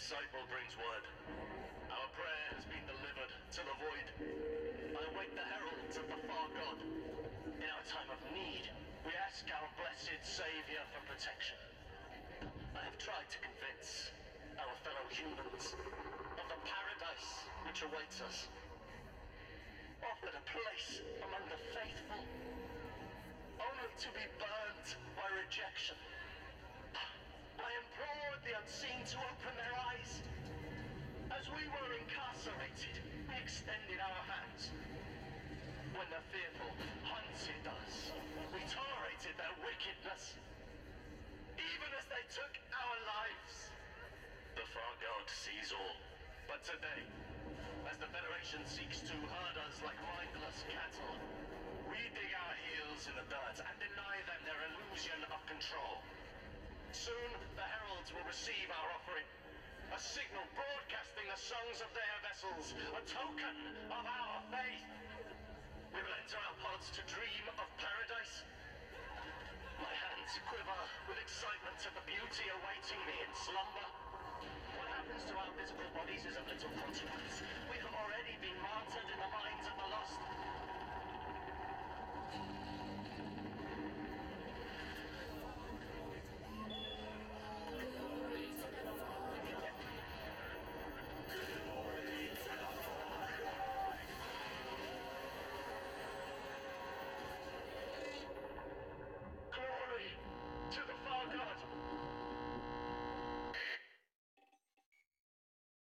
disciple brings word. Our prayer has been delivered to the void. I await the heralds of the far god. In our time of need, we ask our blessed savior for protection. I have tried to convince our fellow humans of the paradise which awaits us. Offered a place among the faithful, only to be burnt by rejection. I implored the unseen to open their eyes. As we were incarcerated, we extended our hands. When the fearful hunted us, we tolerated their wickedness, even as they took our lives. The far god sees all, but today, as the Federation seeks to herd us like mindless cattle, we dig our heels in the dirt and deny them their illusion of control. Soon, the heralds will receive our offering, a signal broadcasting the songs of their vessels, a token of our faith. We will enter our pods to dream of paradise. My hands quiver with excitement at the beauty awaiting me in slumber. What happens to our physical bodies is of little consequence.